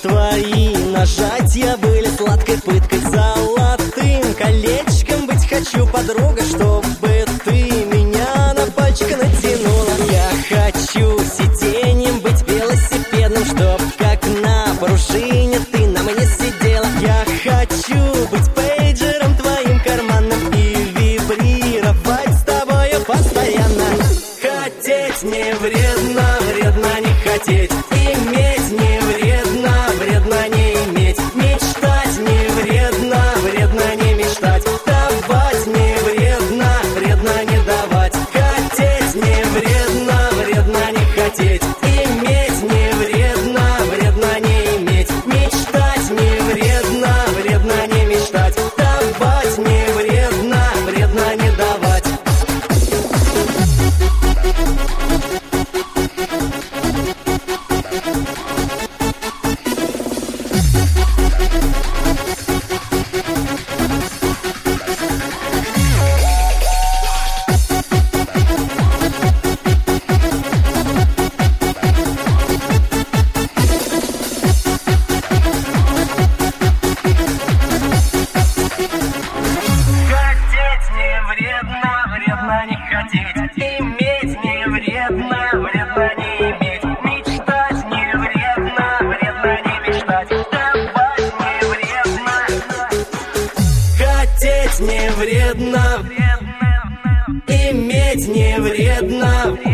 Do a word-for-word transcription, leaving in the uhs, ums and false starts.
твои нажатия были сладкой пыткой. Золотым колечком быть хочу, подруга, чтобы ты меня на пальчик натянула. Я хочу сиденьем быть велосипедным, чтоб как на пружине ты на мне сидела. Я хочу быть пейджером твоим карманным и вибрировать с тобою постоянно. Хотеть не вредно, вредно не хотеть. Иметь не вредно, вредно не иметь. Мечтать не вредно, вредно не мечтать. Давать не вредно, вредно не давать. Хотеть не вредно, вредно не хотеть. Иметь не вредно, вредно не иметь. Мечтать не вредно, вредно не мечтать. Давать не вредно, вредно не давать. Хотеть не вредно, иметь не вредно.